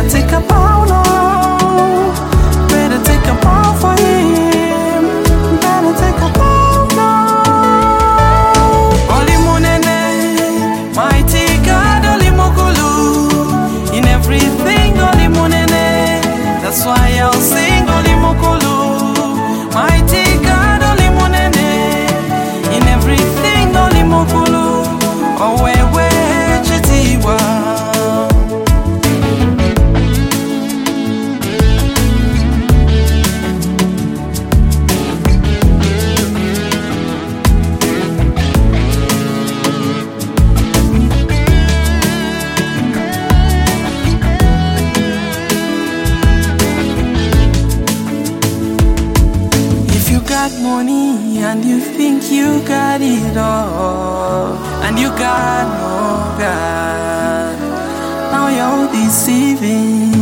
take a bow now. Better take a bow for him. Better take a bow now. Oli Munene, mighty God, Oli Mokulu. In everything, Oli Munene. That's why I'll sing Oli Mokulu. Mighty God, Oli Munene. In everything, Oli Mokulu. Oh, where Chitiwa. Got money and you think you got it all, and you got no God. Now you're deceiving.